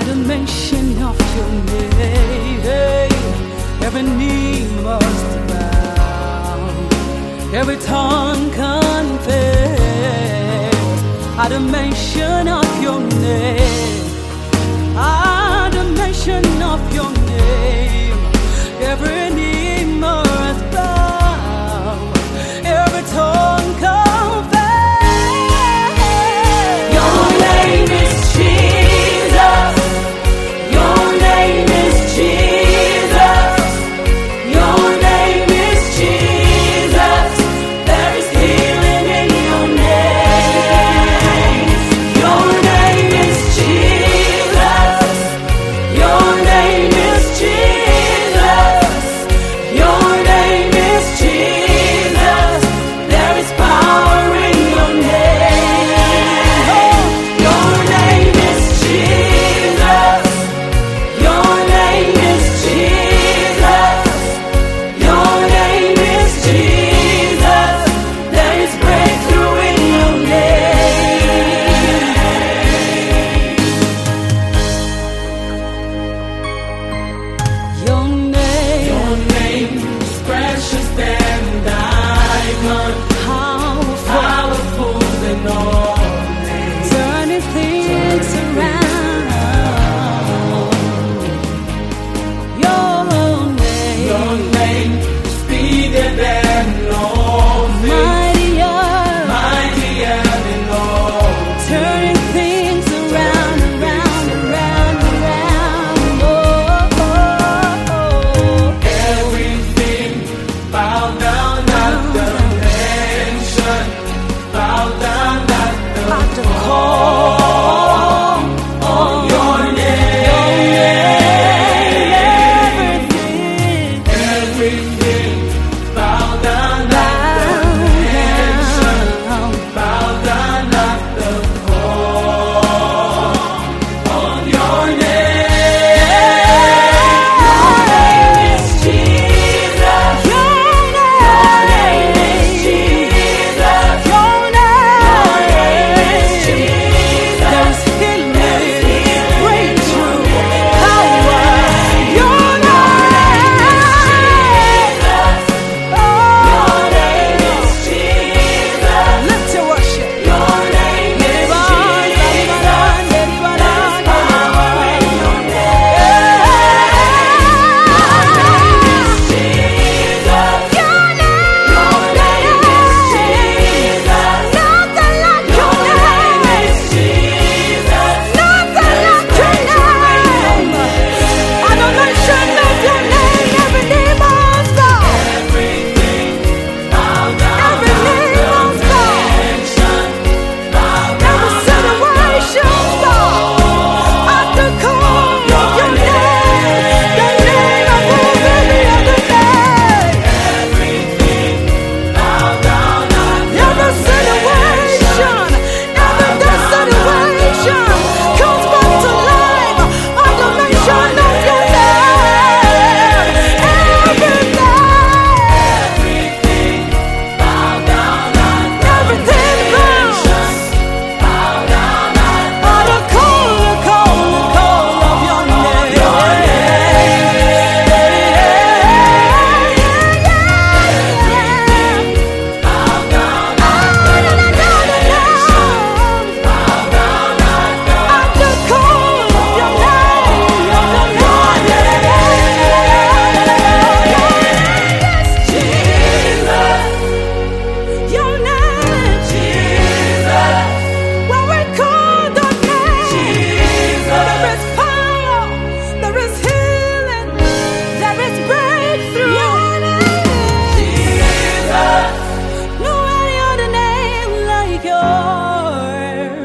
At the mention of your name, every knee must bow, every tongue confess. At the mention of your name, at the mention of your name, every knee must bow, every tongue confess. Your name is Jesus. Your name is Jesus. Your name is Jesus. There is healing in your name. Your name is Jesus. Your name is Jesus. Your name is Jesus. There is power in your name. Your name is Jesus. Your name is Jesus. Your name is Jesus. There is breakthrough in your name. Your name is precious than diamond, powerful than all names, turning things around. Your name is bigger than all things, mightier than all, turning things around, around, around, around. Everything bow down at the mention, bow down at the call on your name. Everything bow down at the mention, bow down at the call on your name. Your name is Jesus. Your name is Jesus. Your name is Jesus. There's healing, breakthrough, power. Your name is Jesus. Your name is Jesus. Lift your worship. Your name is Jesus. There's power in your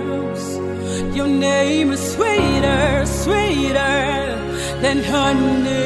Your name is sweeter, sweeter than honey.